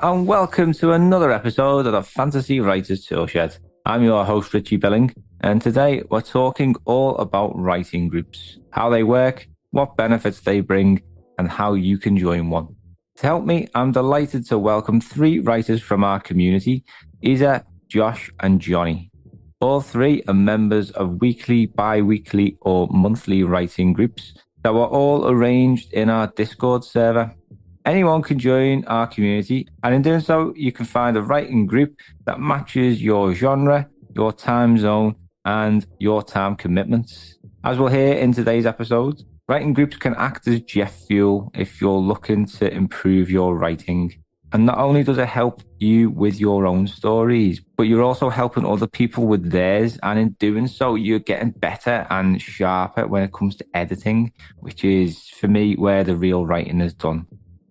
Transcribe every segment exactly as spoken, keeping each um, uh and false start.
and welcome to another episode of the Fantasy Writers Toolshed. I'm your host, Richie Billing, and today we're talking all about writing groups, how they work, what benefits they bring, and how you can join one. To help me, I'm delighted to welcome three writers from our community, Isa, Josh, and Johnny. All three are members of weekly, bi-weekly, or monthly writing groups that were all arranged in our Discord server. Anyone can join our community, and in doing so, you can find a writing group that matches your genre, your time zone, and your time commitments. As we'll hear in today's episode, writing groups can act as jet fuel if you're looking to improve your writing. And not only does it help you with your own stories, but you're also helping other people with theirs. And in doing so, you're getting better and sharper when it comes to editing, which is, for me, where the real writing is done.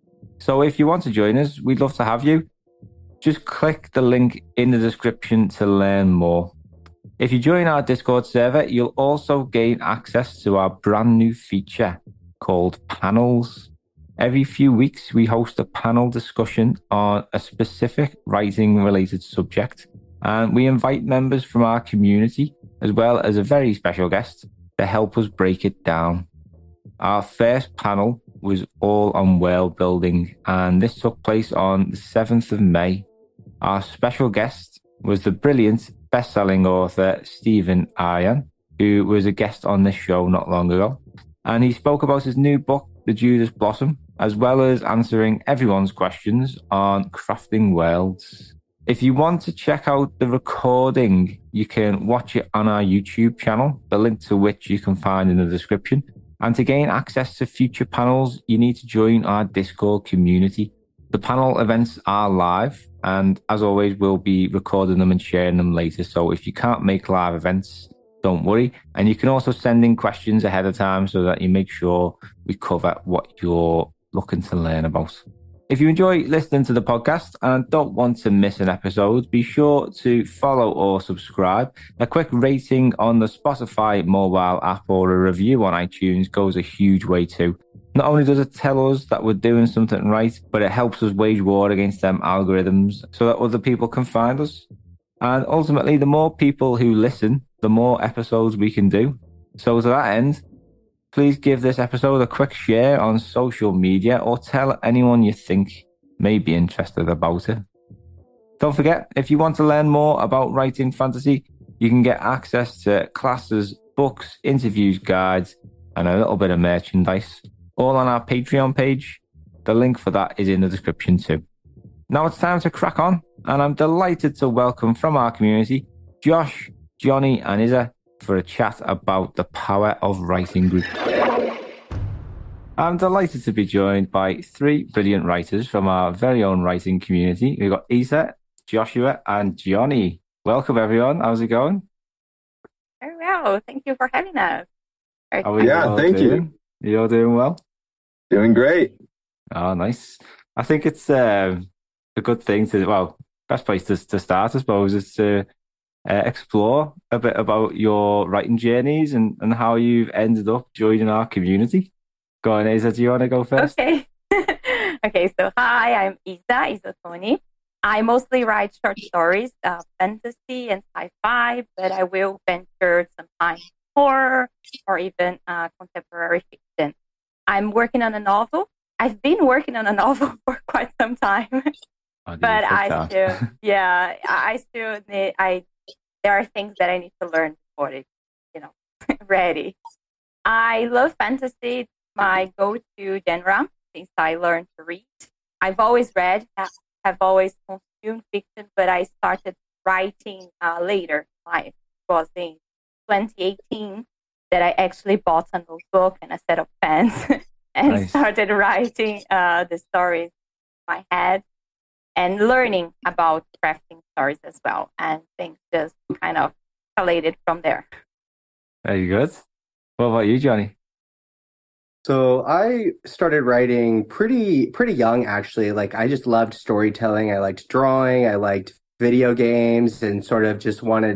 So if you want to join us, we'd love to have you. Just click the link in the description to learn more. If you join our Discord server, you'll also gain access to our brand new feature called Panels. Every few weeks, we host a panel discussion on a specific writing-related subject, and we invite members from our community, as well as a very special guest, to help us break it down. Our first panel was all on world building, and this took place on the seventh of May. Our special guest was the brilliant best-selling author Stephen Aryan, who was a guest on this show not long ago. And he spoke about his new book, The Judas Blossom, as well as answering everyone's questions on crafting worlds. If you want to check out the recording, you can watch it on our YouTube channel, the link to which you can find in the description. And to gain access to future panels, you need to join our Discord community. The panel events are live, and as always, we'll be recording them and sharing them later. So if you can't make live events, don't worry. And you can also send in questions ahead of time so that you make sure we cover what you're looking to learn about. If you enjoy listening to the podcast and don't want to miss an episode, be sure to follow or subscribe. A quick rating on the Spotify mobile app or a review on iTunes goes a huge way too. Not only does it tell us that we're doing something right, but it helps us wage war against them algorithms so that other people can find us. And ultimately, the more people who listen, the more episodes we can do. So to that end, please give this episode a quick share on social media or tell anyone you think may be interested about it. Don't forget, if you want to learn more about writing fantasy, you can get access to classes, books, interviews, guides, and a little bit of merchandise, all on our Patreon page. The link for that is in the description too. Now it's time to crack on, and I'm delighted to welcome from our community, Josh, Johnny, and Isa, for a chat about the power of writing groups. I'm delighted to be joined by three brilliant writers from our very own writing community. We've got Isa, Joshua, and Johnny. Welcome, everyone. How's it going? Very well. Thank you for having us. How are you yeah, all thank doing? you. You all doing well? Doing great. Oh, nice. I think it's um, a good thing to, well, best place to, to start, I suppose, is to Uh, explore a bit about your writing journeys and, and how you've ended up joining our community. Go on, Isa, do you want to go first? Okay. okay, so hi, I'm Isa, Isa Tony. I mostly write short stories, uh, fantasy and sci-fi, but I will venture sometimes horror or even uh, contemporary fiction. I'm working on a novel. I've been working on a novel for quite some time, Oh, but I out. still, yeah, I still need, I there are things that I need to learn before it's, you know, ready. I love fantasy. It's my go-to genre since I learned to read. I've always read, have always consumed fiction, but I started writing uh, later in life. It was in twenty eighteen that I actually bought a notebook and a set of pens and Nice. started writing uh, the stories in my head. And learning about crafting stories as well. And things just kind of escalated from there. Very good. What about you, Johnny? So I started writing pretty pretty young, actually. Like, I just loved storytelling. I liked drawing. I liked video games and sort of just wanted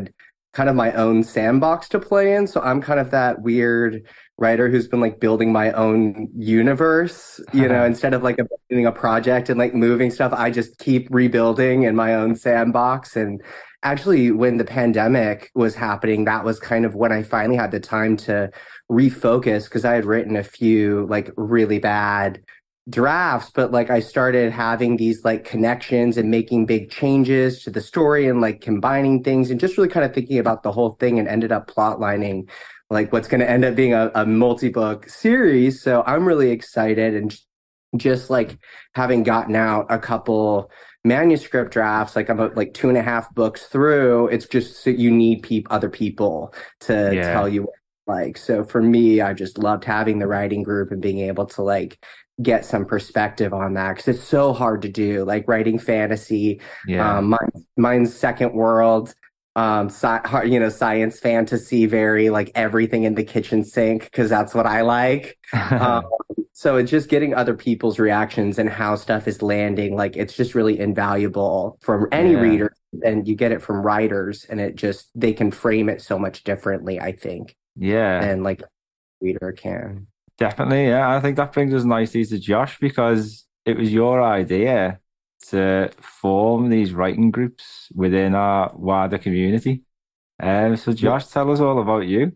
kind of my own sandbox to play in. So I'm kind of that weird writer who's been like building my own universe, you know, instead of like abandoning a project and like moving stuff, I just keep rebuilding in my own sandbox. And actually, when the pandemic was happening, that was kind of when I finally had the time to refocus because I had written a few like really bad drafts, but like I started having these like connections and making big changes to the story and like combining things and just really kind of thinking about the whole thing and ended up plotlining like what's going to end up being a, a multi-book series. So I'm really excited and just like having gotten out a couple manuscript drafts, like I'm about like two and a half books through, it's just so you need pe- other people to Yeah. tell you what you like. So for me, I just loved having the writing group and being able to like get some perspective on that because it's so hard to do, like writing fantasy. Yeah. Um, mine, mine's second world, um, sci- you know, science fantasy, very like everything in the kitchen sink because that's what I like. Um, so it's just getting other people's reactions and how stuff is landing. Like it's just really invaluable from any Yeah. reader, and you get it from writers, and it just they can frame it so much differently, I think, Yeah. than like a reader can. Definitely, yeah. I think that brings us nicely to Josh because it was your idea to form these writing groups within our wider community. Um, so Josh, tell us all about you.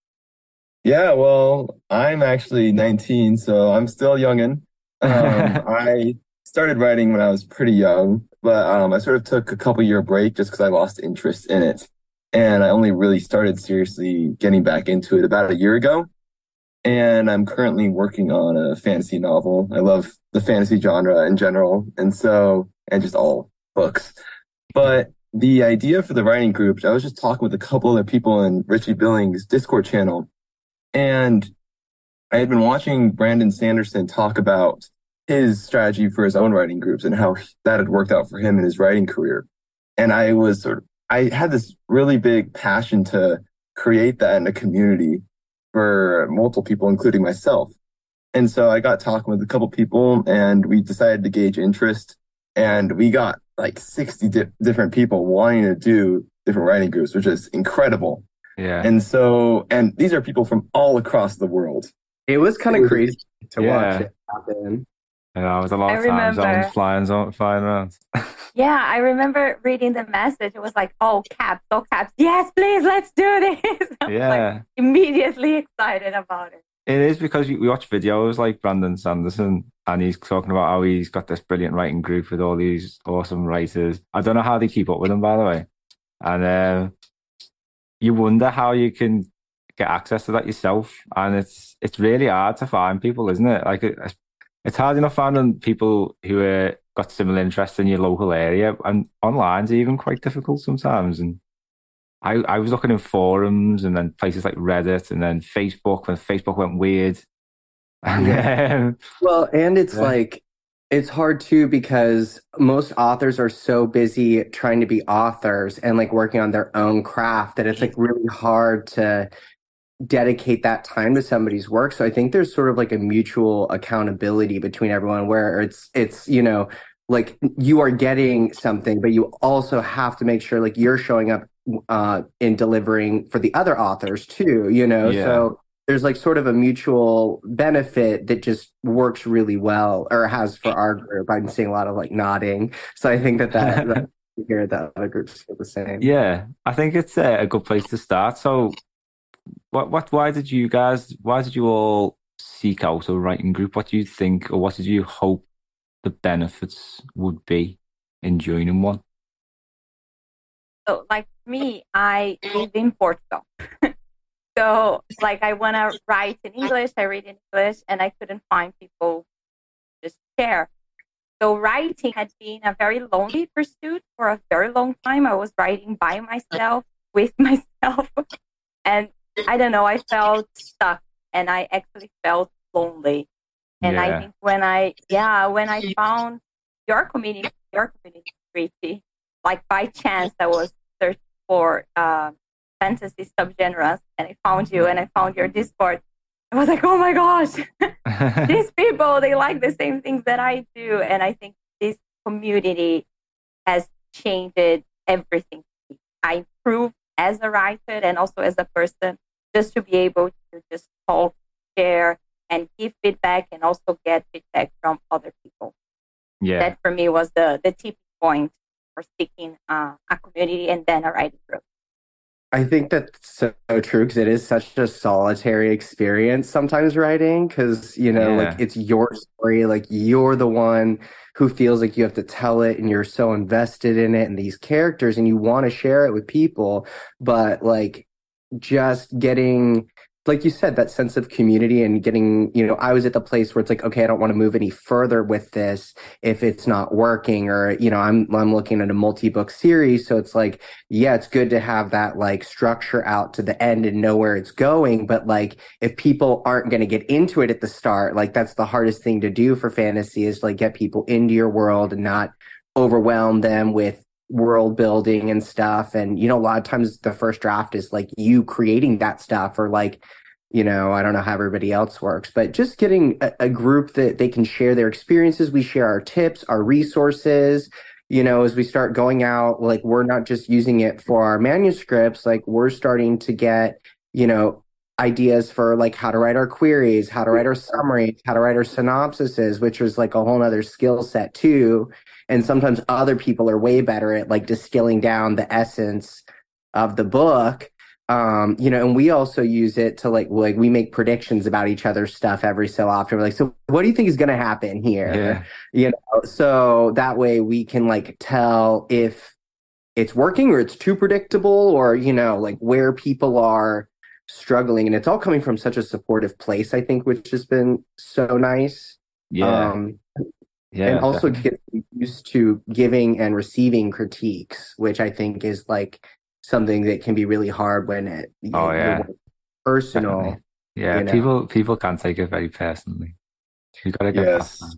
Yeah, well, I'm actually nineteen, so I'm still youngin'. Um, I started writing when I was pretty young, but um, I sort of took a couple year break just because I lost interest in it. And I only really started seriously getting back into it about a year ago. And I'm currently working on a fantasy novel. I love the fantasy genre in general, and so, and just all books. But the idea for the writing group, I was just talking with a couple other people in Richie Billings' Discord channel, and I had been watching Brandon Sanderson talk about his strategy for his own writing groups and how that had worked out for him in his writing career. And I was sort of, I had this really big passion to create that in a community for multiple people, including myself. And so I got talking with a couple people and we decided to gauge interest, and we got like sixty di- different people wanting to do different writing groups, which is incredible. Yeah. And so, and these are people from all across the world. It was kind of crazy to Yeah. watch it happen. Yeah, it was a lot I of times I remember. was flying, on- flying around. Yeah, I remember reading the message. It was like, oh, caps, oh, caps. Yes, please, let's do this. I was like Yeah. immediately excited about it. It is because we we watch videos like Brandon Sanderson and he's talking about how he's got this brilliant writing group with all these awesome writers. I don't know how they keep up with them, by the way. And um, you wonder how you can get access to that yourself. And it's it's really hard to find people, isn't it? Like it, it's hard enough finding people who are got similar interests in your local area, and online's even quite difficult sometimes. And I, I was looking in forums and then places like Reddit and then Facebook when Facebook went weird. And then, Well, and it's Yeah. like, it's hard too because most authors are so busy trying to be authors and like working on their own craft that it's like really hard to dedicate that time to somebody's work. So I think there's sort of like a mutual accountability between everyone where it's, it's, you know, like you are getting something, but you also have to make sure like you're showing up uh, in delivering for the other authors too, you know? Yeah. So there's like sort of a mutual benefit that just works really well, or has for our group. I'm seeing a lot of like nodding. So I think that that, that here that other groups feel the same. yeah, I think it's a, a good place to start. So what, what, why did you guys, why did you all seek out a writing group? What do you think, or what did you hope the benefits would be in joining one? So, like me, I live in Portugal. So, like, I want to write in English, I read in English, and I couldn't find people to just share. So, writing had been a very lonely pursuit for a very long time. I was writing by myself, with myself. And I don't know, I felt stuck and I actually felt lonely. And Yeah. I think when I, yeah, when I found your community, your community, Richie, like by chance, I was searching for uh, fantasy subgenres, and I found you, and I found your Discord. I was like, oh my gosh, these people, they like the same things that I do. And I think this community has changed everything. I improved as a writer and also as a person, just to be able to just talk, share, and give feedback, and also get feedback from other people. Yeah. That for me was the the tipping point for sticking uh, a community and then a writing group. I think that's so true because it is such a solitary experience sometimes writing because, you know, Yeah. like it's your story, like you're the one who feels like you have to tell it and you're so invested in it and these characters and you want to share it with people, but like just getting, like you said, that sense of community and getting, you know, I was at the place where it's like, okay, I don't want to move any further with this if it's not working, or, you know, I'm, I'm looking at a multi-book series. So it's like, yeah, it's good to have that like structure out to the end and know where it's going. But like, if people aren't going to get into it at the start, like that's the hardest thing to do for fantasy is like get people into your world and not overwhelm them with world building and stuff. And, you know, a lot of times the first draft is like you creating that stuff, or like, you know, I don't know how everybody else works, but just getting a, a group that they can share their experiences. We share our tips, our resources, you know, as we start going out, like we're not just using it for our manuscripts, like we're starting to get, you know, ideas for like how to write our queries, how to write our summaries, how to write our synopsises, which is like a whole nother skill set too. And sometimes other people are way better at like distilling down the essence of the book. Um, you know, and we also use it to like, like we make predictions about each other's stuff every so often. We're like, so what do you think is going to happen here? Yeah. You know, so that way we can like tell if it's working or it's too predictable, or, you know, like where people are struggling. And it's all coming from such a supportive place, I think, which has been so nice. Yeah. Um, Yeah. and also definitely. get used to giving and receiving critiques, which I think is like something that can be really hard when it you Oh, know, yeah. you're personal. Definitely. Yeah. you know. People people can take it very personally. You got to get past Yes. that.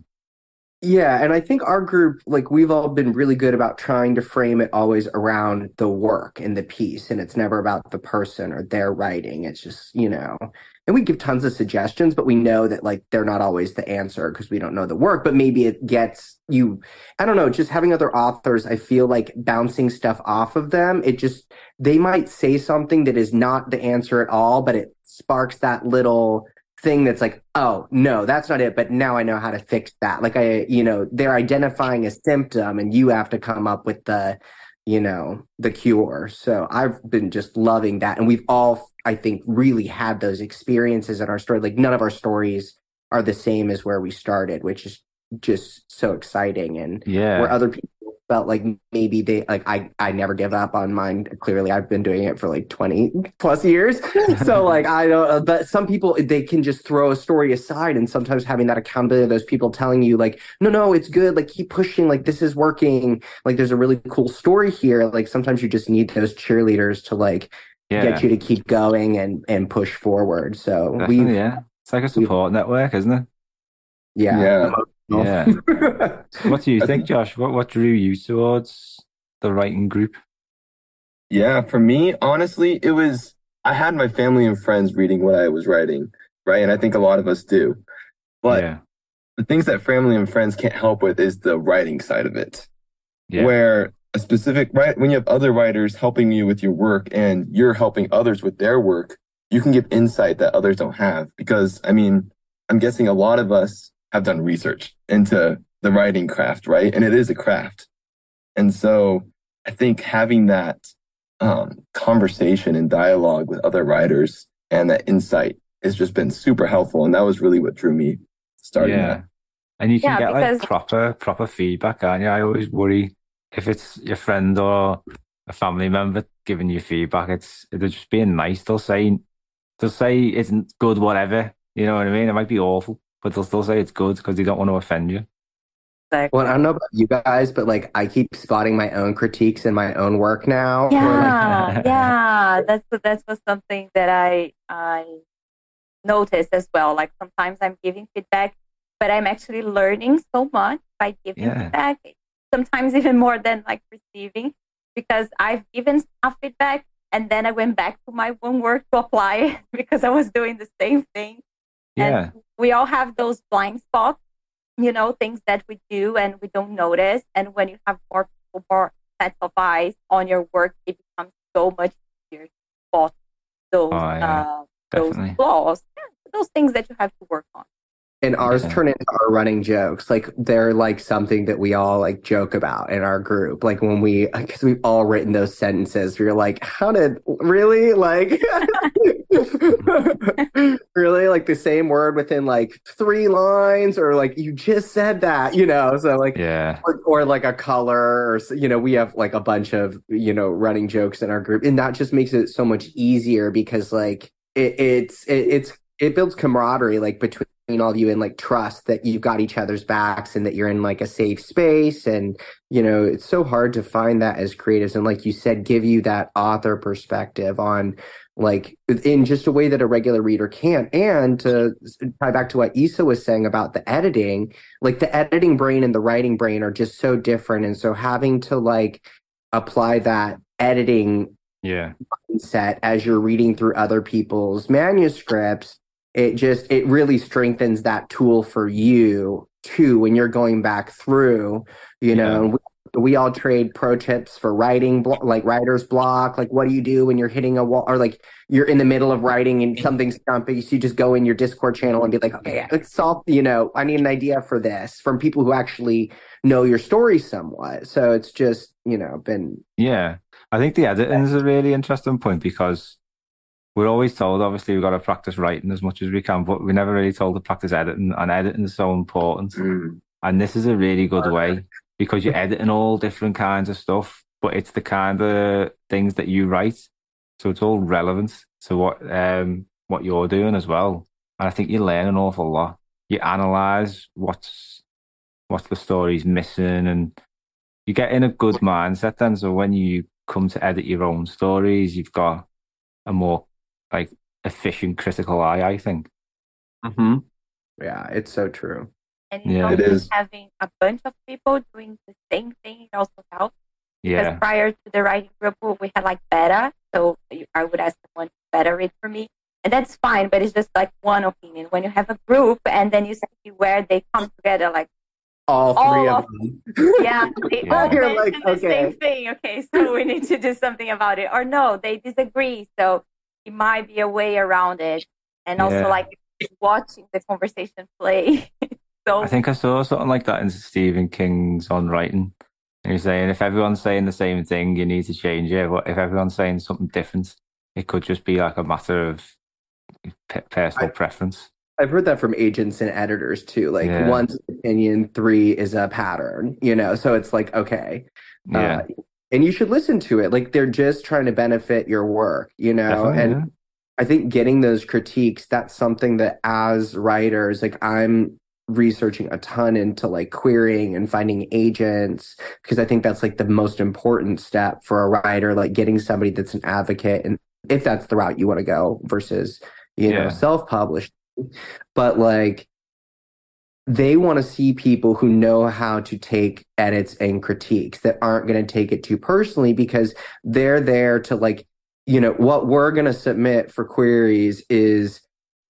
Yeah, and I think our group, like we've all been really good about trying to frame it always around the work and the piece, and it's never about the person or their writing. It's just, you know, and we give tons of suggestions, but we know that like they're not always the answer because we don't know the work, but maybe it gets you, I don't know, just having other authors, I feel like bouncing stuff off of them, it just, they might say something that is not the answer at all, but it sparks that little thing that's like, oh no, that's not it, but now I know how to fix that. Like I, you know, they're identifying a symptom and you have to come up with the, you know, the cure. So I've been just loving that. And we've all, I think, really had those experiences in our story. Like none of our stories are the same as where we started, which is just so exciting. And Yeah. where other people felt like maybe they like I I never give up on mine. Clearly I've been doing it for like twenty plus years. So like I don't, but some people, they can just throw a story aside, and sometimes having that accountability of those people telling you like, no, no, it's good. Like keep pushing. Like this is working. Like there's a really cool story here. Like sometimes you just need those cheerleaders to like Yeah. get you to keep going and, and push forward. So Definitely, we, yeah. It's like a support network, isn't it? yeah. Yeah. Yeah. So what do you I think, Josh? What what drew you towards the writing group? Yeah, for me, honestly, it was I had my family and friends reading what I was writing, right? And I think a lot of us do. But Yeah. the things that family and friends can't help with is the writing side of it, Yeah. where a specific right when you have other writers helping you with your work and you're helping others with their work, you can give insight that others don't have. Because I mean, I'm guessing a lot of us have done research into the writing craft, right? And it is a craft. And so I think having that um, conversation and dialogue with other writers and that insight has just been super helpful. And that was really what drew me starting Yeah. that. And you can Yeah, get like because- proper proper feedback, aren't you? I always worry if it's your friend or a family member giving you feedback, it's they're just being nice. They'll say they'll say it's good, whatever. You know what I mean? It might be awful, but they'll still say it's good because they don't want to offend you. Well, I don't know about you guys, but like I keep spotting my own critiques in my own work now. Or, like, Yeah, yeah, that's that's was something that I I noticed as well. Like sometimes I'm giving feedback, but I'm actually learning so much by giving Yeah. feedback. Sometimes even more than like receiving, because I've given a feedback and then I went back to my own work to apply it because I was doing the same thing. Yeah. And we all have those blind spots, you know, things that we do and we don't notice. And when you have more people, more sets of eyes on your work, it becomes so much easier those Oh, yeah, uh, those definitely. flaws, yeah, those things that you have to work on. And ours Yeah. turn into our running jokes. Like they're like something that we all like joke about in our group. Like when we, because we've all written those sentences. We're like, how did really like really like the same word within like three lines, or like you just said that, you know? So like, Yeah. or, or like a color, or s- you know, we have like a bunch of you know running jokes in our group, and that just makes it so much easier because like it, it's it, it's it builds camaraderie like between all of you, and like trust that you've got each other's backs and that you're in like a safe space. And you know it's so hard to find that as creatives, and like you said, give you that author perspective on like in just a way that a regular reader can't. And to tie back to what Issa was saying about the editing, like the editing brain and the writing brain are just so different, and so having to like apply that editing Yeah. mindset as you're reading through other people's manuscripts, it just it really strengthens that tool for you too when you're going back through, you know. Yeah. And we, we all trade pro tips for writing, blo- like writer's block. Like, what do you do when you're hitting a wall, or like you're in the middle of writing and something's stumpy? So you just go in your Discord channel and be like, okay, let's solve. You know, I need an idea for this from people who actually know your story somewhat. So it's just you know been Yeah. I think the editing is a really interesting point because we're always told, obviously, we've got to practice writing as much as we can, but we're never really told to practice editing, and editing is so important. Mm. And this is a really good way because you're editing all different kinds of stuff, but it's the kind of things that you write. So it's all relevant to what um what you're doing as well. And I think you learn an awful lot. You analyze what's what the story's missing, and you get in a good mindset then. So when you come to edit your own stories, you've got a more like efficient critical eye, I think. Mhm. Yeah, it's so true. And Yeah. It also is. having a bunch of people doing the same thing, it also helps. Because Yeah. prior to the writing group, we had like beta. So I would ask someone to beta read for me. And that's fine, but it's just like one opinion. When you have a group and then you see where they come together, like All three all of of, them. yeah, they Yeah. all You're like, mention the okay. same thing. Okay, so we need to do something about it. Or no, they disagree. So it might be a way around it. And also Yeah. like watching the conversation play. So I think I saw something like that in Stephen King's On Writing. And he's saying if everyone's saying the same thing, you need to change it. But if everyone's saying something different, it could just be like a matter of pe personal I, preference. I've heard that from agents and editors too. Like Yeah. one's opinion, three is a pattern, you know? So it's like, okay. Yeah. Uh, and you should listen to it. Like they're just trying to benefit your work, you know? Definitely. And Yeah. I think getting those critiques, that's something that as writers, like I'm researching a ton into like querying and finding agents, because I think that's like the most important step for a writer, like getting somebody that's an advocate, and if that's the route you want to go versus, you know, Yeah. self-published. But like they want to see people who know how to take edits and critiques that aren't going to take it too personally, because they're there to like, you know, what we're going to submit for queries is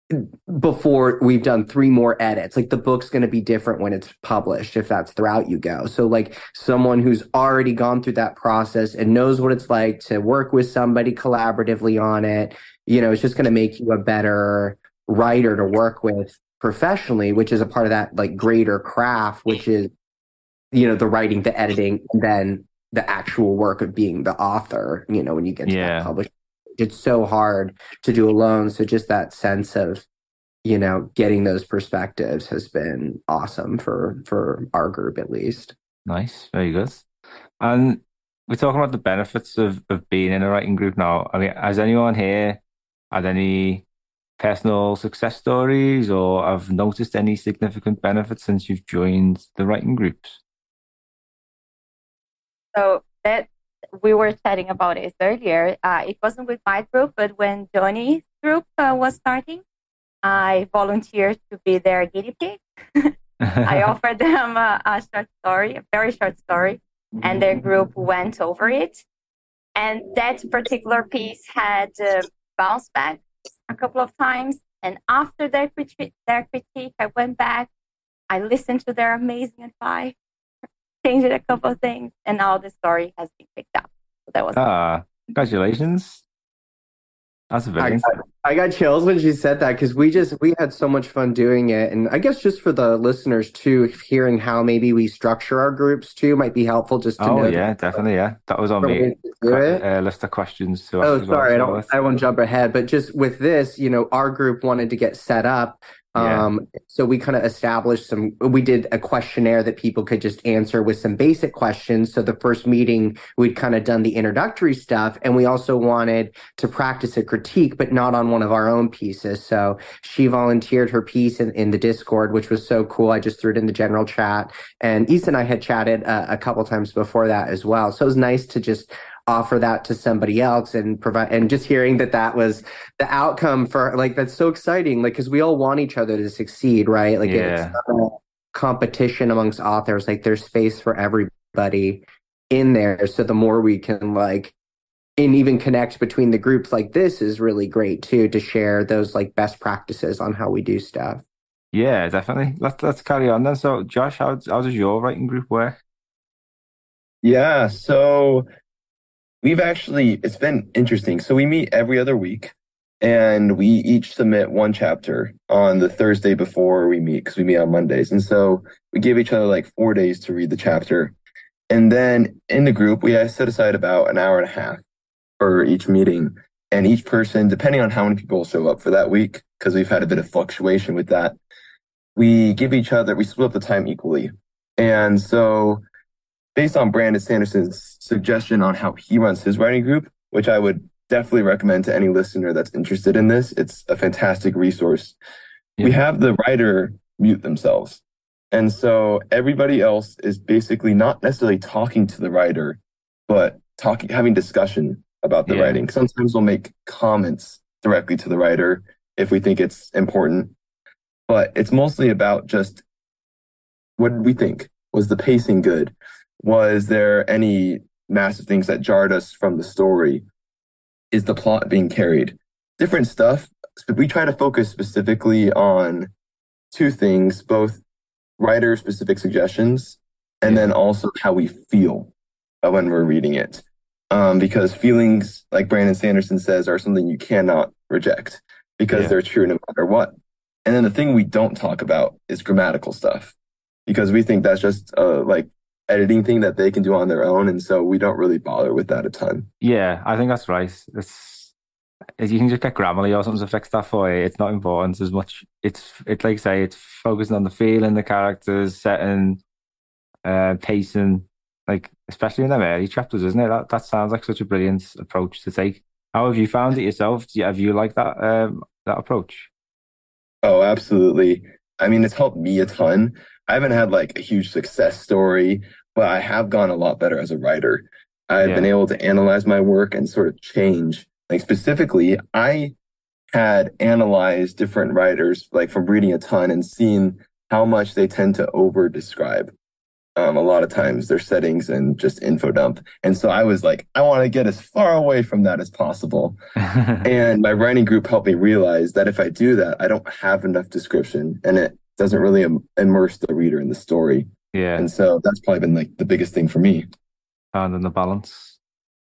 before we've done three more edits. Like the book's going to be different when it's published, if that's the route you go. So like someone who's already gone through that process and knows what it's like to work with somebody collaboratively on it, you know, it's just going to make you a better writer to work with professionally, which is a part of that like greater craft, which is, you know, the writing, the editing, and then the actual work of being the author, you know, when you get to Yeah. that publish. It's so hard to do alone. So just that sense of, you know, getting those perspectives has been awesome for for our group at least. Nice. Very good. And we're talking about the benefits of, of being in a writing group now. I mean, has anyone here had any personal success stories or have noticed any significant benefits since you've joined the writing groups? So that we were chatting about it earlier. Uh, it wasn't with my group, but when Johnny's group uh, was starting, I volunteered to be their guinea pig. I offered them a, a short story, a very short story, and their group went over it. And that particular piece had uh, bounced back a couple of times. And after their critique, their critique, I went back, I listened to their amazing advice, changed a couple of things, and now the story has been picked up. So that was Ah, congratulations. That's I brilliant. got, I got chills when she said that because we just we had so much fun doing it, and I guess just for the listeners too, hearing how maybe we structure our groups too might be helpful just to Oh know yeah, definitely. Yeah, that was on different me. ways to do it. Uh, list of questions to ask Oh, as well. sorry, I So don't let's, I won't jump ahead, but just with this, you know, our group wanted to get set up. yeah, Um, so we kind of established some, we did a questionnaire that people could just answer with some basic questions. So the first meeting, we'd kind of done the introductory stuff, and we also wanted to practice a critique, but not on one of our own pieces. So she volunteered her piece in, in the Discord, which was so cool. I just threw it in the general chat, and Issa and I had chatted uh, a couple times before that as well. So it was nice to just offer that to somebody else and provide, and just hearing that that was the outcome for, like, that's so exciting, like, because we all want each other to succeed, right? Like, it's yeah, not a competition amongst authors, like there's space for everybody in there. So the more we can, like, and even connect between the groups like this is really great too, to share those like best practices on how we do stuff. yeah, definitely. Let's let's carry on then. So, Josh, how how does your writing group work? Yeah, so we've actually, it's been interesting. So we meet every other week and we each submit one chapter on the Thursday before we meet because we meet on Mondays. And so we give each other like four days to read the chapter. And then in the group, we set aside about an hour and a half for each meeting. And each person, depending on how many people show up for that week, because we've had a bit of fluctuation with that, we give each other, we split up the time equally. And so based on Brandon Sanderson's suggestion on how he runs his writing group, which I would definitely recommend to any listener that's interested in this, it's a fantastic resource. Yeah. We have the writer mute themselves. And so everybody else is basically not necessarily talking to the writer, but talking, having discussion about the yeah. writing. Sometimes we'll make comments directly to the writer if we think it's important, but it's mostly about just what did we think? Was the pacing good? Was there any massive things that jarred us from the story? Is the plot being carried? Different stuff. We try to focus specifically on two things, both writer-specific suggestions and yeah. then also how we feel when we're reading it. Um, because feelings, like Brandon Sanderson says, are something you cannot reject because yeah. they're true no matter what. And then the thing we don't talk about is grammatical stuff because we think that's just uh, like editing thing that they can do on their own. And so we don't really bother with that a ton. Yeah, I think that's right. It's, you can just get Grammarly or something to fix that for you. It's not important as much. It's, it's like say, it's focusing on the feeling, the characters, setting, uh, pacing, like, especially in them early chapters, isn't it? That, that sounds like such a brilliant approach to take. How have you found it yourself? Do you, have you liked that, um, that approach? Oh, absolutely. I mean, it's helped me a ton. I haven't had like a huge success story, but I have gone a lot better as a writer. I've yeah. been able to analyze my work and sort of change. Like specifically, I had analyzed different writers, like from reading a ton and seeing how much they tend to over describe. Um, a lot of times their settings and just info dump. And so I was like, I want to get as far away from that as possible. And my writing group helped me realize that if I do that, I don't have enough description and it doesn't really im- immerse the reader in the story. Yeah. And so that's probably been like the biggest thing for me. Finding the balance.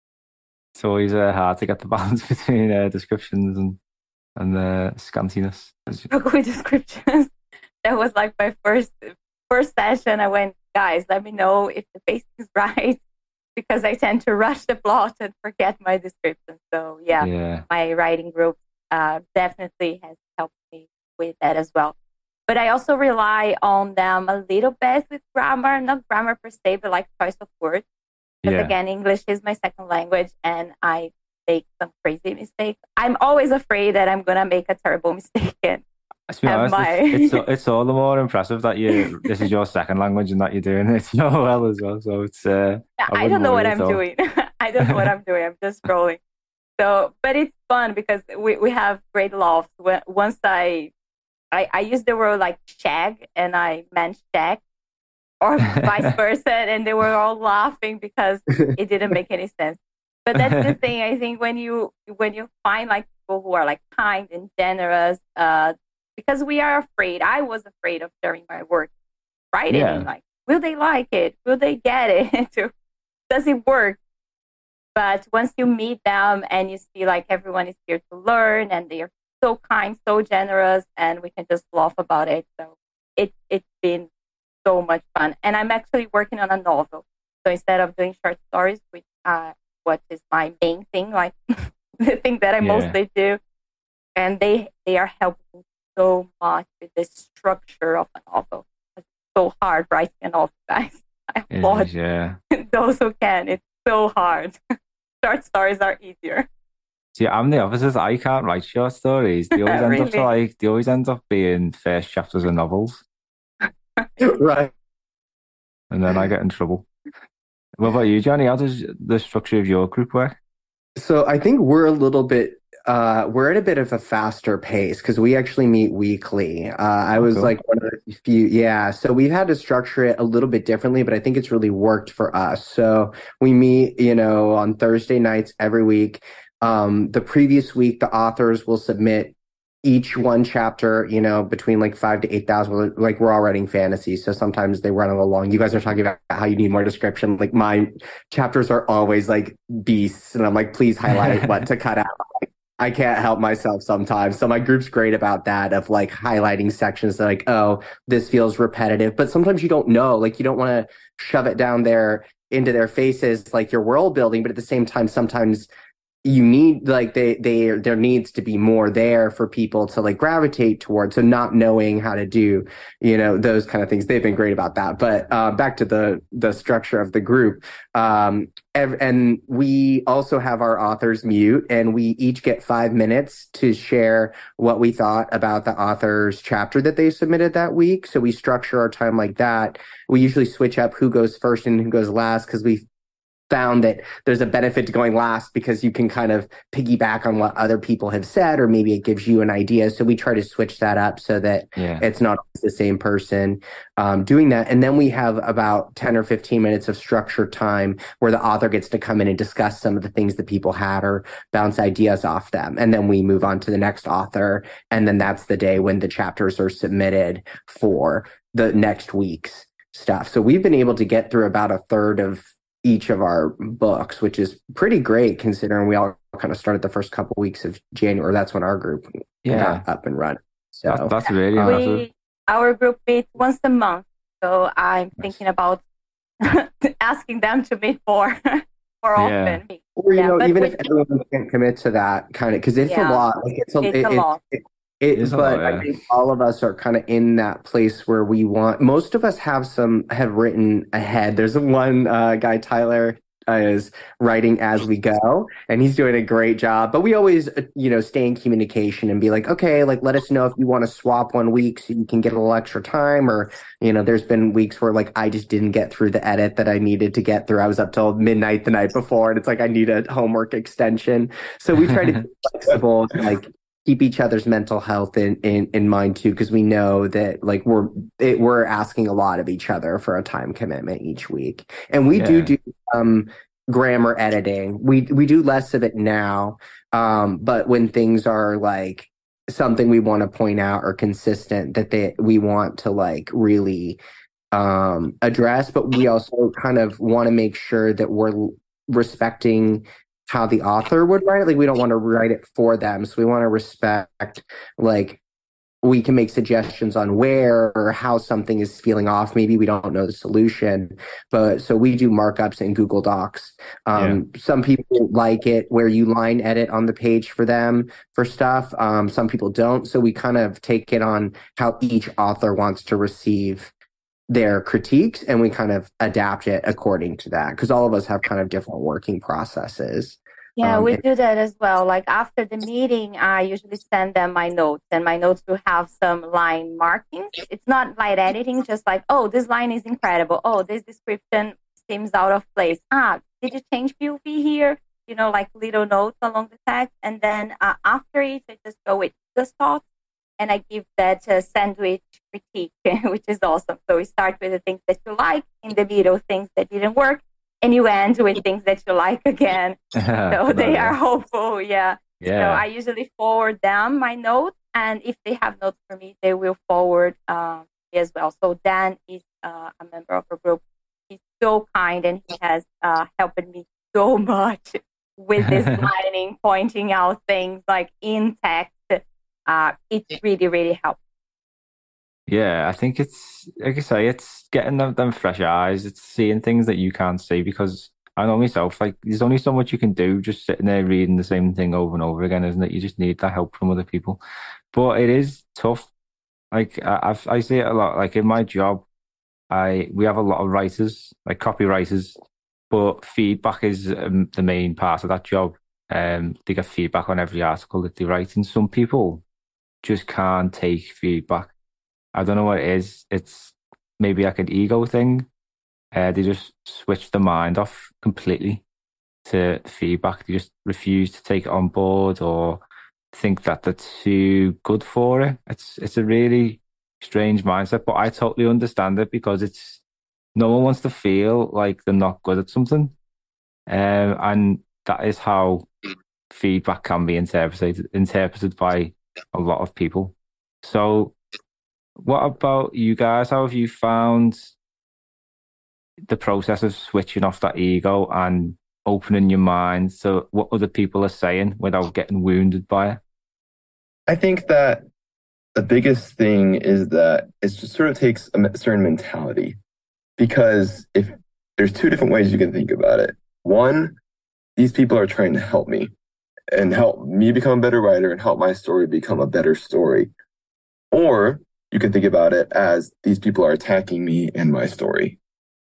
It's always uh, hard to get the balance between uh, descriptions and and uh, scantiness. Good descriptions. That was like my first first session. I went, guys, let me know if the pacing is right, because I tend to rush the plot and forget my description. So yeah, yeah. my writing group uh, definitely has helped me with that as well. But I also rely on them a little bit with grammar, not grammar per se, but like choice of words. Because yeah. again, English is my second language and I make some crazy mistakes. I'm always afraid that I'm going to make a terrible mistake. And to be honest, my... it's, it's, it's all the more impressive that you this is your second language and that you're doing it so well as well. So it's uh, I, I don't know what I'm doing. I don't know what I'm doing. I'm just scrolling. So, but it's fun because we, we have great laughs. When, once I, I I use the word like shag and I meant shag, or vice versa, and they were all laughing because it didn't make any sense. But that's the thing. I think when you when you find like people who are like kind and generous, uh. because we are afraid. I was afraid of sharing my work, writing. Yeah. Like, will they like it? Will they get it? Does it work? But once you meet them and you see like everyone is here to learn and they are so kind, so generous, and we can just laugh about it. So it, it's been so much fun. And I'm actually working on a novel. So instead of doing short stories, which uh, what is my main thing, like the thing that I Yeah. mostly do, and they they are helping me so much with the structure of a novel. It's so hard writing a novel, guys. I It applaud is, yeah. those who can. It's so hard. Short stories are easier. See, I'm the opposite. I can't write short stories. They always end up to Really? like they always end up being first chapters of novels, Right. and then I get in trouble. What about you, Johnny? How does the structure of your group work? So I think we're a little bit uh we're at a bit of a faster pace because we actually meet weekly. Uh I Oh, was cool. like one of the few, yeah. So we've had to structure it a little bit differently, but I think it's really worked for us. So we meet, you know, on Thursday nights every week. Um the previous week the authors will submit each one chapter, you know, between like five to eight thousand. Like we're all writing fantasy, so sometimes they run a little long. You guys are talking about how you need more description. Like my chapters are always like beasts, and I'm like, please highlight what to cut out. I can't help myself sometimes. So my group's great about that, of like highlighting sections that like, oh, this feels repetitive. But sometimes you don't know, like you don't want to shove it down there into their faces, like you're world building, but at the same time, sometimes you need like they they there needs to be more there for people to like gravitate towards. So not knowing how to do, you know, those kind of things, they've been great about that. But uh back to the the structure of the group, um ev- and we also have our authors mute, and we each get five minutes to share what we thought about the author's chapter that they submitted that week. So we structure our time like that. We usually switch up who goes first and who goes last, because we found that there's a benefit to going last because you can kind of piggyback on what other people have said, or maybe it gives you an idea. So we try to switch that up so that Yeah. it's not the same person um, doing that. And then we have about ten or fifteen minutes of structured time where the author gets to come in and discuss some of the things that people had or bounce ideas off them. And then we move on to the next author. And then that's the day when the chapters are submitted for the next week's stuff. So we've been able to get through about a third of each of our books, which is pretty great considering we all kind of started the first couple weeks of January. That's when our group Yeah. got up and running. So That, that's really Um, massive. We our group meets once a month, so I'm thinking about asking them to meet more more Yeah. often. or you Yeah, know, but even with- if everyone can't commit to that kind of, because it's Yeah. a lot. Like it's a, It's it, a it- lot. it- it- It is a but lot, yeah. I think all of us are kind of in that place where we want. Most of us have some have written ahead. There's one uh, guy, Tyler, uh, is writing as we go, and he's doing a great job. But we always, uh, you know, stay in communication and be like, okay, like let us know if you want to swap one week so you can get a little extra time, or you know, there's been weeks where like I just didn't get through the edit that I needed to get through. I was up till midnight the night before, and it's like I need a homework extension. So we try to be flexible, and, like keep each other's mental health in in, in mind too, because we know that like we're it, we're asking a lot of each other for a time commitment each week, and we do Yeah. do um grammar editing. We we do less of it now, um, but when things are like something we want to point out or consistent that they we want to like really um address, but we also kind of want to make sure that we're respecting how the author would write it. Like we don't want to write it for them, so we want to respect like we can make suggestions on where or how something is feeling off. Maybe we don't know the solution, but so we do markups in Google Docs. Um, Some people like it where you line edit on the page for them for stuff. Um, some people don't. So we kind of take it on how each author wants to receive their critiques, and we kind of adapt it according to that, because all of us have kind of different working processes. Yeah, Um, we and- do that as well. Like after the meeting, I usually send them my notes, and my notes will have some line markings. It's not light editing, just like, oh, this line is incredible. Oh, this description seems out of place. Ah, did you change P O V here? You know, like little notes along the text. And then uh, after it, I just go with the thoughts, and I give that uh, sandwich critique, which is awesome. So we start with the things that you like, in the middle, things that didn't work, and you end with things that you like again. So they are hopeful, yeah. So Yeah. I usually forward them my notes, and if they have notes for me, they will forward um, me as well. So Dan is uh, a member of our group. He's so kind, and he has uh, helped me so much with this lining, pointing out things like in text. Uh, it's really, really helpful. Yeah, I think it's like I say, it's getting them, them fresh eyes. It's seeing things that you can't see because I know myself, like there's only so much you can do just sitting there reading the same thing over and over again, isn't it? You just need that help from other people. But it is tough. Like I, I've, I see it a lot. Like in my job, I we have a lot of writers, like copywriters, but feedback is um, the main part of that job. Um, they get feedback on every article that they write, and some people just can't take feedback. I don't know what it is. It's maybe like an ego thing. Uh, they just switch their mind off completely to feedback. They just refuse to take it on board or think that they're too good for it. It's it's a really strange mindset, but I totally understand it because it's no one wants to feel like they're not good at something. Um, and that is how feedback can be interpreted interpreted by a lot of people. So what about you guys? How have you found the process of switching off that ego and opening your mind to what other people are saying without getting wounded by it? I think that the biggest thing is that it just sort of takes a certain mentality, because if there's two different ways you can think about it. One, these people are trying to help me and help me become a better writer and help my story become a better story. Or you can think about it as these people are attacking me and my story.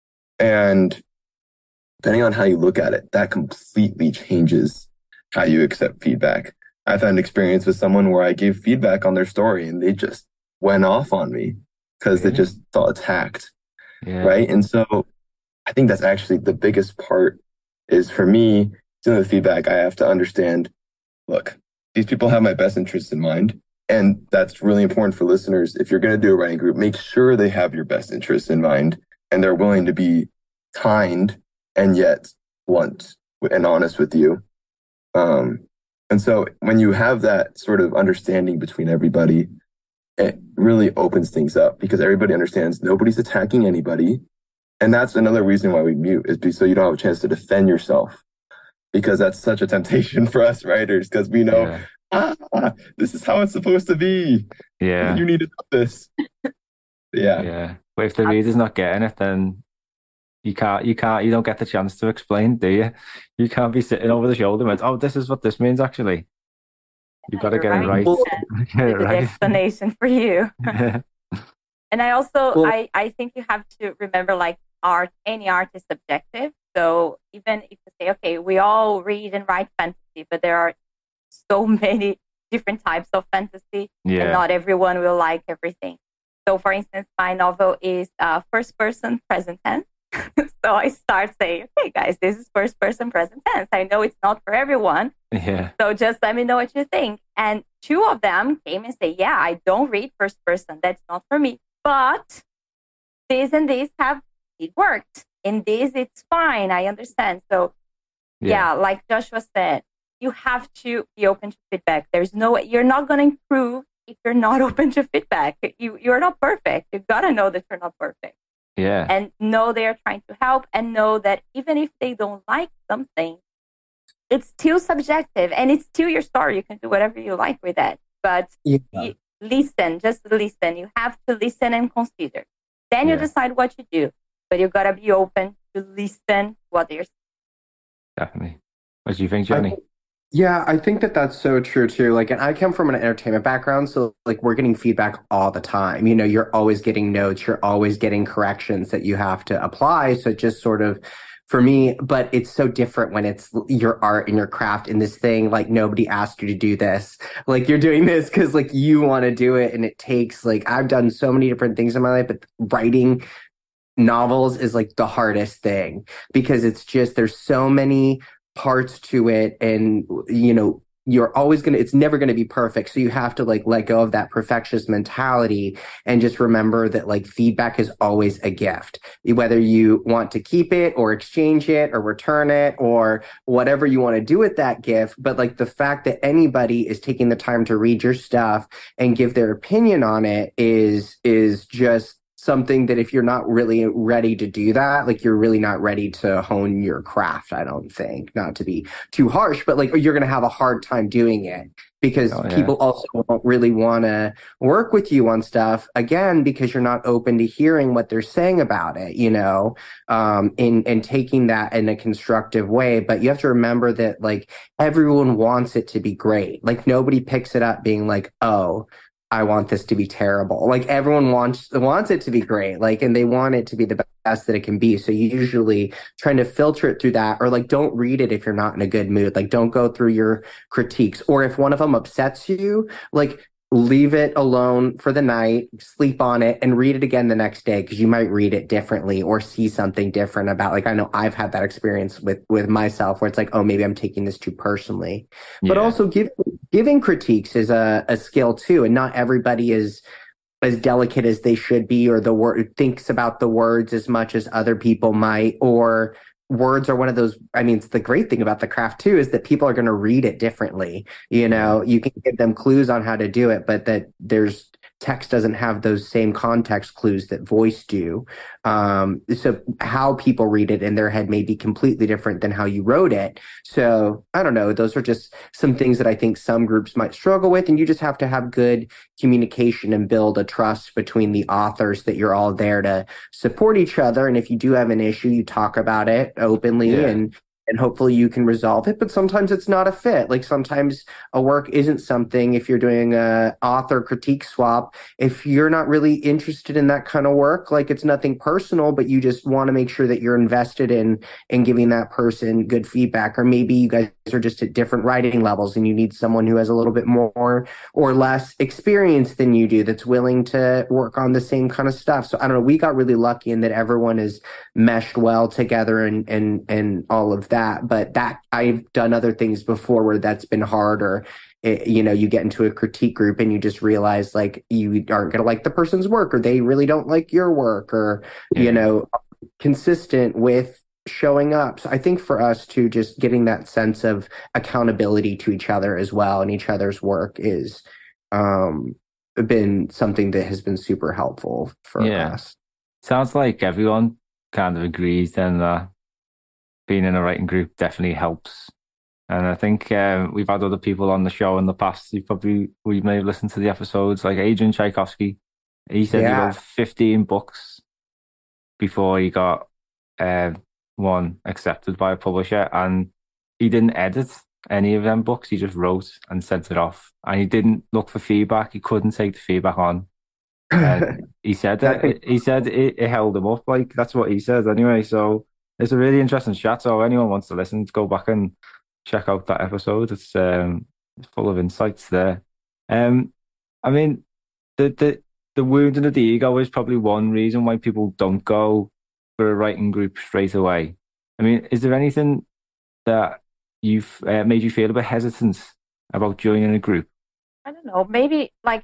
And depending on how you look at it, that completely changes how you accept feedback. I've had an experience with someone where I gave feedback on their story and they just went off on me because Really? they just felt attacked. Yeah. Right. And so I think that's actually the biggest part is for me, dealing with feedback, I have to understand, look, these people have my best interests in mind. And that's really important for listeners. If you're going to do a writing group, make sure they have your best interests in mind and they're willing to be kind and yet blunt and honest with you. Um, and so when you have that sort of understanding between everybody, it really opens things up because everybody understands nobody's attacking anybody. And that's another reason why we mute, is because so you don't have a chance to defend yourself, because that's such a temptation for us writers, because we know, yeah. ah, this is how it's supposed to be. Yeah. You need to know this. Yeah. Yeah. But if the reader's not getting it, then you can't, you can't, you don't get the chance to explain, do you? You can't be sitting over the shoulder and, oh, this is what this means, actually. You've got to get it right. Get it right. The explanation for you. And I also, well, I, I think you have to remember, like, art, any art is subjective. So even if you say, okay, we all read and write fantasy, but there are so many different types of fantasy, yeah. and not everyone will like everything. So for instance, my novel is uh, first person present tense. So I start saying, okay, guys, this is first person present tense. I know it's not for everyone. Yeah. So just let me know what you think. And two of them came and say, yeah, I don't read first person. That's not for me. But this and this have, it worked. In this, it's fine. I understand. So yeah, yeah like Joshua said, you have to be open to feedback. There's no, you're not going to improve if you're not open to feedback. You, you're not perfect. You got to know that you're not perfect. Yeah. And know they're trying to help, and know that even if they don't like something, it's still subjective and it's still your story. You can do whatever you like with that. But yeah. you, listen, just listen. You have to listen and consider. Then you yeah. decide what you do. But you got to be open to listen what they're saying. Definitely. What do you think, Johnny? I, yeah, I think that that's so true too. Like, and I come from an entertainment background, so like we're getting feedback all the time. You know, you're always getting notes, you're always getting corrections that you have to apply. So just sort of, for me, but it's so different when it's your art and your craft in this thing. Like, nobody asked you to do this. Like, you're doing this because like you want to do it, and it takes, like, I've done so many different things in my life, but writing novels is like the hardest thing, because it's just, there's so many parts to it, and you know, you're always gonna, it's never gonna be perfect, so you have to like let go of that perfectionist mentality and just remember that like feedback is always a gift, whether you want to keep it or exchange it or return it or whatever you want to do with that gift. But like the fact that anybody is taking the time to read your stuff and give their opinion on it is is just something that if you're not really ready to do that, like you're really not ready to hone your craft, I don't think, not to be too harsh, but like you're going to have a hard time doing it because oh, yeah. people also won't really want to work with you on stuff, again, because you're not open to hearing what they're saying about it, you know, um, in, and taking that in a constructive way. But you have to remember that like everyone wants it to be great. Like nobody picks it up being like, oh, I want this to be terrible. Like everyone wants wants it to be great. Like, and they want it to be the best that it can be. So you usually trying to filter it through that, or like don't read it if you're not in a good mood. Like don't go through your critiques. Or if one of them upsets you, like leave it alone for the night, sleep on it, and read it again the next day, because you might read it differently or see something different about, like, I know I've had that experience with with myself where it's like, oh, maybe I'm taking this too personally. Yeah. But also give, giving critiques is a, a skill too, and not everybody is as delicate as they should be, or the word thinks about the words as much as other people might, or words are one of those, I mean, it's the great thing about the craft too, is that people are going to read it differently. You know, you can give them clues on how to do it, but that there's text doesn't have those same context clues that voice do. Um, so how people read it in their head may be completely different than how you wrote it. So I don't know. Those are just some things that I think some groups might struggle with. And you just have to have good communication and build a trust between the authors that you're all there to support each other. And if you do have an issue, you talk about it openly yeah. and and hopefully you can resolve it. But sometimes it's not a fit. Like sometimes a work isn't something, if you're doing a author critique swap, if you're not really interested in that kind of work, like it's nothing personal, but you just want to make sure that you're invested in, in giving that person good feedback. Or maybe you guys are just at different writing levels and you need someone who has a little bit more or less experience than you do that's willing to work on the same kind of stuff. So I don't know, we got really lucky in that everyone is meshed well together and, and, and all of that. That, but that I've done other things before where that's been hard, or it, you know, you get into a critique group and you just realize like you aren't going to like the person's work, or they really don't like your work, or yeah. you know, consistent with showing up. So I think for us to just getting that sense of accountability to each other as well and each other's work is um been something that has been super helpful for yeah. us. Sounds like everyone kind of agrees then that being in a writing group definitely helps. And I think um, we've had other people on the show in the past. You probably, we may have listened to the episodes, like Adrian Tchaikovsky. He said yeah. he wrote fifteen books before he got uh, one accepted by a publisher. And he didn't edit any of them books. He just wrote and sent it off. And he didn't look for feedback. He couldn't take the feedback on. And he said that it, he said it, it held him up. Like, that's what he says anyway. So it's a really interesting chat. So anyone wants to listen, go back and check out that episode. It's um, full of insights there. Um, I mean, the the the wounding of the ego is probably one reason why people don't go for a writing group straight away. I mean, is there anything that you've uh, made you feel a bit hesitant about joining a group? I don't know. Maybe like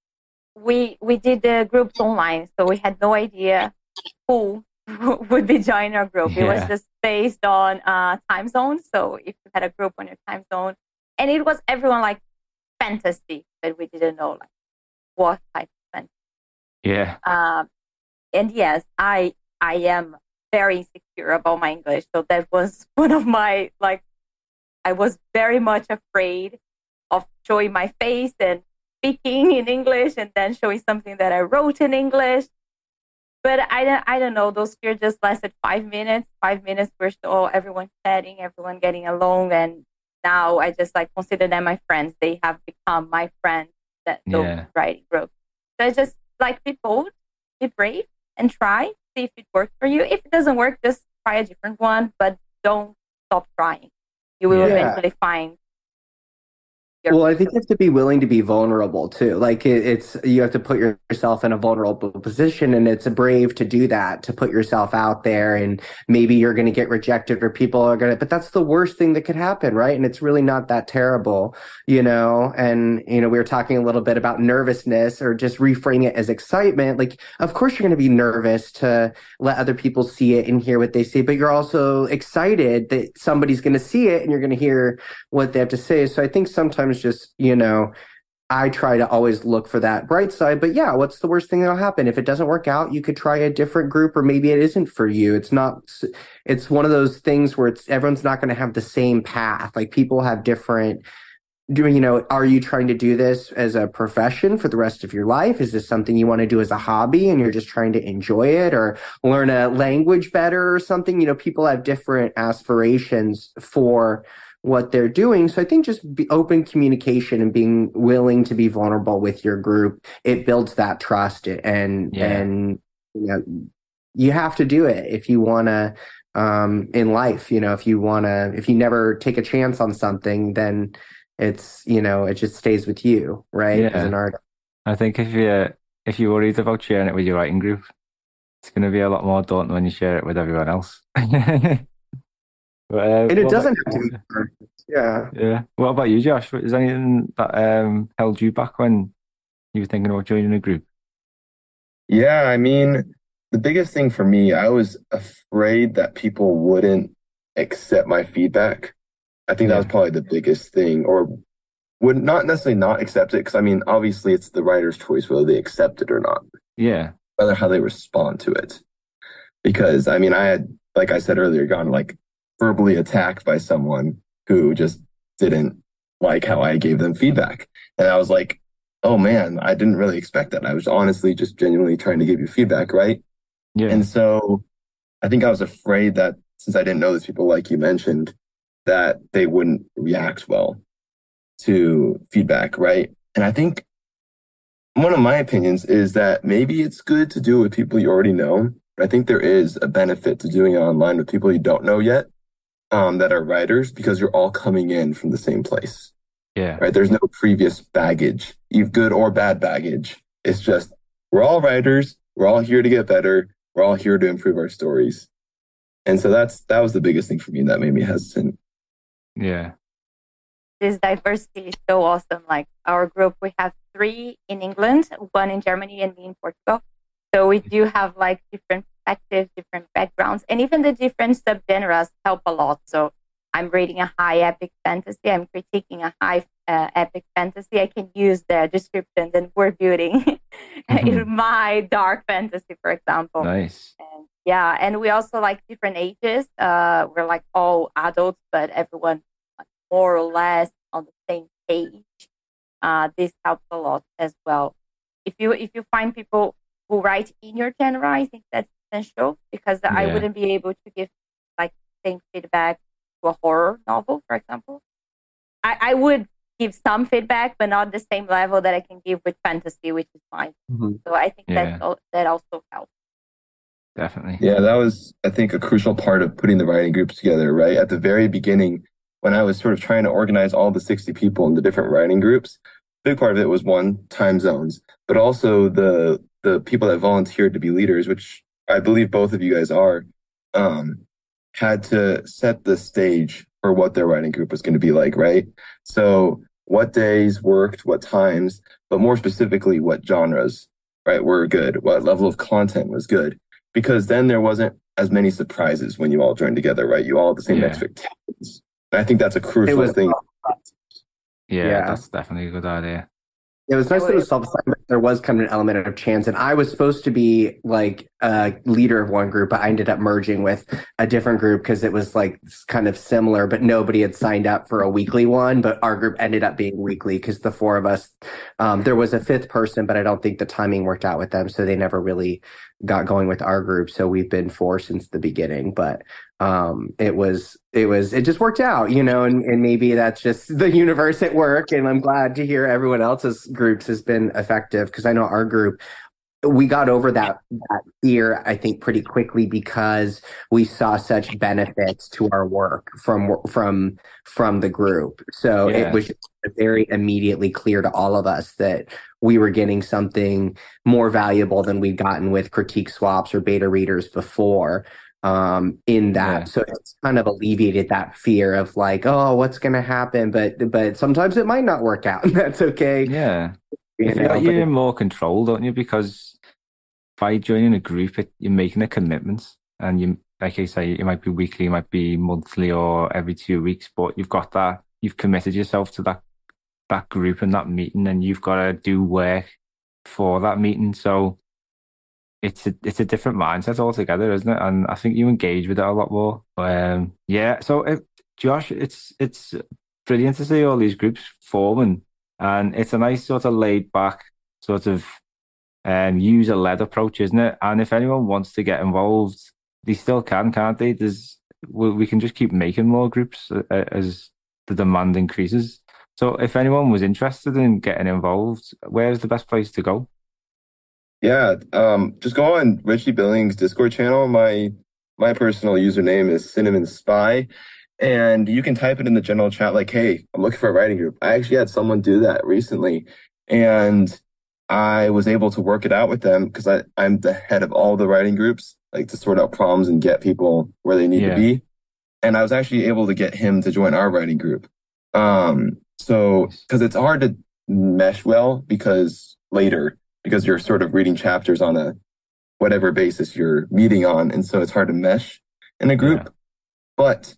we we did the groups online, so we had no idea who would be joining our group. Yeah. It was just based on uh time zone. So if you had a group on your time zone, and it was everyone like fantasy, but we didn't know like what type of fantasy. Yeah. Um, and yes, I I am very insecure about my English. So that was one of my like I was very much afraid of showing my face and speaking in English and then showing something that I wrote in English. But I don't, I don't know, those fears just lasted five minutes. Five minutes, we're still everyone chatting, everyone getting along. And now I just like consider them my friends. They have become my friends, that those yeah. writing group. So I just like be bold, be brave, and try, see if it works for you. If it doesn't work, just try a different one, but don't stop trying. You will yeah. eventually find. Well, I think you have to be willing to be vulnerable too. Like it, it's, you have to put yourself in a vulnerable position, and it's brave to do that, to put yourself out there, and maybe you're going to get rejected or people are going to, but that's the worst thing that could happen. Right. And it's really not that terrible, you know, and, you know, we were talking a little bit about nervousness, or just reframe it as excitement. Like, of course you're going to be nervous to let other people see it and hear what they say, but you're also excited that somebody's going to see it and you're going to hear what they have to say. So I think sometimes just, you know, I try to always look for that bright side. But yeah, what's the worst thing that'll happen? If it doesn't work out, you could try a different group, or maybe it isn't for you. It's not, it's one of those things where it's everyone's not going to have the same path. Like people have different, doing, you know, are you trying to do this as a profession for the rest of your life? Is this something you want to do as a hobby and you're just trying to enjoy it, or learn a language better or something? You know, people have different aspirations for what they're doing. So I think just be open communication and being willing to be vulnerable with your group, it builds that trust. And, yeah. and, you know, you have to do it if you want to, um, in life, you know, if you want to, if you never take a chance on something, then it's, you know, it just stays with you, right? Yeah. As an artist. I think if you if you're worried about sharing it with your writing group, it's going to be a lot more daunting when you share it with everyone else. but, uh, and it doesn't have to be perfect. Yeah. Yeah. What about you, Josh? Is there anything that um, held you back when you were thinking about joining a group? Yeah, I mean, the biggest thing for me, I was afraid that people wouldn't accept my feedback. I think that was probably the biggest thing, or would not necessarily not accept it, because I mean, obviously it's the writer's choice whether they accept it or not. Yeah. Whether how they respond to it. Because I mean, I had, like I said earlier, gotten like verbally attacked by someone who just didn't like how I gave them feedback. And I was like, oh man, I didn't really expect that. I was honestly just genuinely trying to give you feedback, right? Yeah. And so I think I was afraid that since I didn't know these people, like you mentioned, that they wouldn't react well to feedback, right? And I think one of my opinions is that maybe it's good to do it with people you already know. I think there is a benefit to doing it online with people you don't know yet, um, that are writers, because you're all coming in from the same place. Yeah. Right? There's no previous baggage, either good or bad baggage. It's just, we're all writers. We're all here to get better. We're all here to improve our stories. And so that's, that was the biggest thing for me that made me hesitant. Yeah. This diversity is so awesome. Like our group, we have three in England, one in Germany, and me in Portugal. So we do have like different perspectives, different backgrounds, and even the different subgenres help a lot. So I'm reading a high epic fantasy. I'm critiquing a high uh, epic fantasy. I can use the descriptions and word building mm-hmm. in my dark fantasy, for example. Nice. And yeah, and we also like different ages. Uh, we're like all adults, but everyone like, more or less on the same page. Uh, this helps a lot as well. If you if you find people who write in your genre, I think that's essential, because yeah. I wouldn't be able to give like same feedback to a horror novel, for example. I, I would give some feedback, but not the same level that I can give with fantasy, which is fine. Mm-hmm. So I think yeah. that that also helps. Definitely. Yeah, that was, I think, a crucial part of putting the writing groups together, right? At the very beginning, when I was sort of trying to organize all the sixty people in the different writing groups, a big part of it was one, time zones, but also the the people that volunteered to be leaders, which I believe both of you guys are, um, had to set the stage for what their writing group was going to be like, right? So what days worked, what times, but more specifically, what genres, right, were good, what level of content was good. Because then there wasn't as many surprises when you all joined together, right? You all had the same yeah. expectations. And I think that's a crucial was, thing. Yeah, yeah, that's definitely a good idea. It was nice that it was self-assigned, but there was kind of an element of chance. And I was supposed to be like a leader of one group, but I ended up merging with a different group because it was like kind of similar, but nobody had signed up for a weekly one. But our group ended up being weekly because the four of us, um, there was a fifth person, but I don't think the timing worked out with them. So they never really got going with our group. So we've been four since the beginning, but um, it was, it was, it just worked out, you know, and, and maybe that's just the universe at work. And I'm glad to hear everyone else's groups has been effective, because I know our group, we got over that, that fear, I think, pretty quickly, because we saw such benefits to our work from, from, from the group. So yeah. It was very immediately clear to all of us that we were getting something more valuable than we'd gotten with critique swaps or beta readers before. Um, in that. Yeah. So it's kind of alleviated that fear of like, oh, what's going to happen? But, but sometimes it might not work out, and that's okay. Yeah. You know, like you're in more control, don't you? Because by joining a group, it, you're making a commitment, and you, like I say, it might be weekly, it might be monthly or every two weeks, but you've got that, you've committed yourself to that, that group and that meeting, and you've got to do work for that meeting. So it's a it's a different mindset altogether, isn't it? And I think you engage with it a lot more. Um, yeah. So if, Josh, it's it's brilliant to see all these groups forming, and it's a nice sort of laid back sort of um, user led approach, isn't it? And if anyone wants to get involved, they still can, can't they? There's we, we can just keep making more groups uh, as the demand increases. So if anyone was interested in getting involved, where's the best place to go? Yeah, um, just go on Richie Billings' Discord channel. My my personal username is Cinnamon Spy, and you can type it in the general chat like, "Hey, I'm looking for a writing group." I actually had someone do that recently, and I was able to work it out with them because I I'm the head of all the writing groups, like to sort out problems and get people where they need Yeah. to be. And I was actually able to get him to join our writing group. Um, so because it's hard to mesh well because later. because you're sort of reading chapters on a whatever basis you're meeting on. And so it's hard to mesh in a group. Yeah. But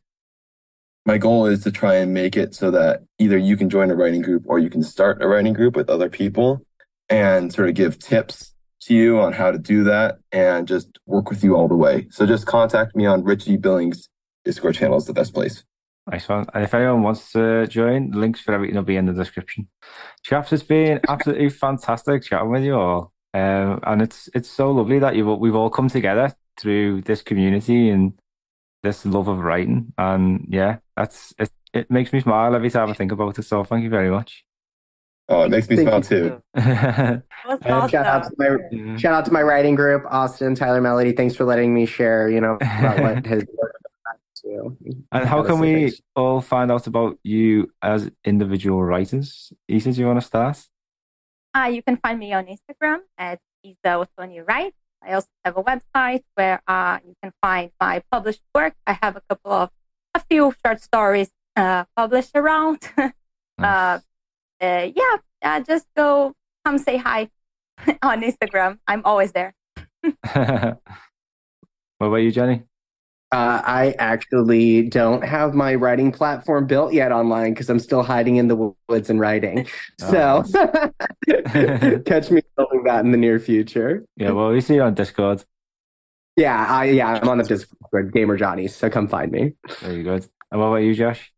my goal is to try and make it so that either you can join a writing group or you can start a writing group with other people and sort of give tips to you on how to do that and just work with you all the way. So just contact me on Richie Billings Discord channel is the best place. Nice one. And if anyone wants to join, links for everything will be in the description. Chaps, it's been absolutely fantastic chatting with you all. Um, and it's it's so lovely that you've we've all come together through this community and this love of writing. And yeah, that's it, it makes me smile every time I think about it. So thank you very much. Oh, it makes me Thank smile you. too. That was Um, awesome. Shout out to my Yeah. shout out to my writing group, Austin, Tyler, Melody. Thanks for letting me share, you know, about what has worked too. And how can we all find out about you as individual writers? Isa, do you want to start? Uh, you can find me on Instagram at Isa Otoni Write. I also have a website where uh, you can find my published work. I have a couple of, a few short stories uh, published around. uh, Nice. uh, yeah, uh, just go come say hi on Instagram. I'm always there. What about you, Jenny? Uh, I actually don't have my writing platform built yet online because I'm still hiding in the woods and writing. Oh, So catch me building that in the near future. Yeah, well, we see you on Discord. Yeah, I yeah, I'm on the Discord, Gamer Johnny. So come find me. Very good. And what about you, Josh?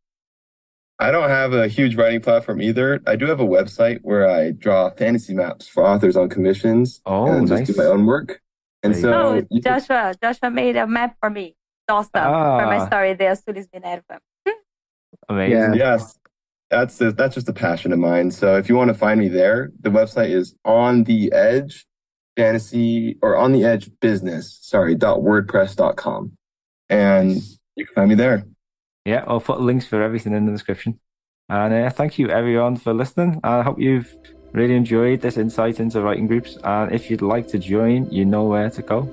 I don't have a huge writing platform either. I do have a website where I draw fantasy maps for authors on commissions Oh, and just nice. do my own work. And There you so Oh, you can- Joshua, Joshua made a map for me. It's awesome for my Ah. story, The Azules Minerva. Amazing. yes, that's the, that's just a passion of mine. So if you want to find me there, the website is on the edge fantasy or on the edge business, sorry, dot wordpress dot com. And you can find me there. Yeah, I'll put links for everything in the description. And uh, thank you, everyone, for listening. I hope you've really enjoyed this insight into writing groups. And if you'd like to join, you know where to go.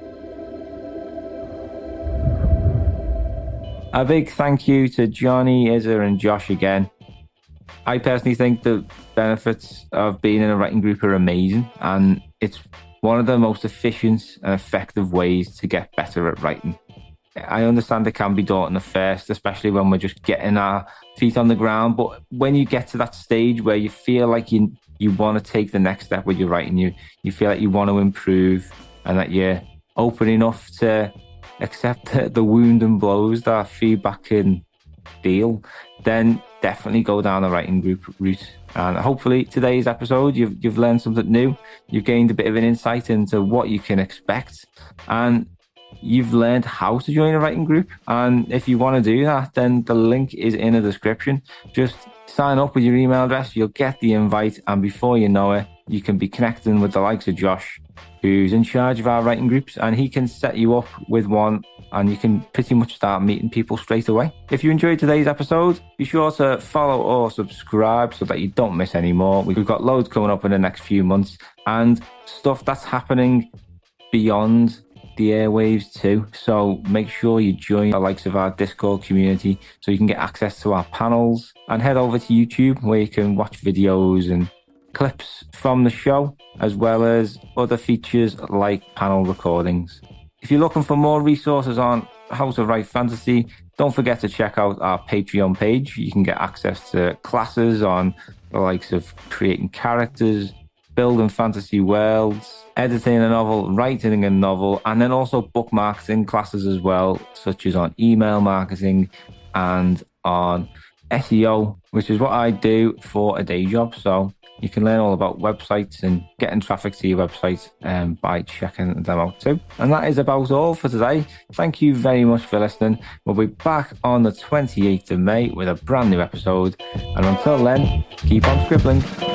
A big thank you to Johnny, Izza, and Josh again. I personally think the benefits of being in a writing group are amazing, and it's one of the most efficient and effective ways to get better at writing. I understand it can be daunting at first, especially when we're just getting our feet on the ground. But when you get to that stage where you feel like you you want to take the next step with your writing, you you feel like you want to improve, and that you're open enough to accept the, the wound and blows that feedback can deal, then definitely go down the writing group route. And hopefully today's episode, you've you've learned something new. You've gained a bit of an insight into what you can expect, and you've learned how to join a writing group. And if you want to do that, then the link is in the description. Just sign up with your email address, you'll get the invite, and before you know it, you can be connecting with the likes of Josh, who's in charge of our writing groups, and he can set you up with one, and you can pretty much start meeting people straight away. If you enjoyed today's episode, be sure to follow or subscribe so that you don't miss any more. We've got loads coming up in the next few months and stuff that's happening beyond the airwaves too. So make sure you join the likes of our Discord community so you can get access to our panels, and head over to YouTube where you can watch videos and clips from the show, as well as other features like panel recordings. If you're looking for more resources on how to write fantasy, don't forget to check out our Patreon page. You can get access to classes on the likes of creating characters, building fantasy worlds, editing a novel, writing a novel, and then also book marketing classes as well, such as on email marketing and on S E O, which is what I do for a day job. So you can learn all about websites and getting traffic to your website um, by checking them out too. And that is about all for today. Thank you very much for listening. We'll be back on the twenty-eighth of May with a brand new episode. And until then, keep on scribbling.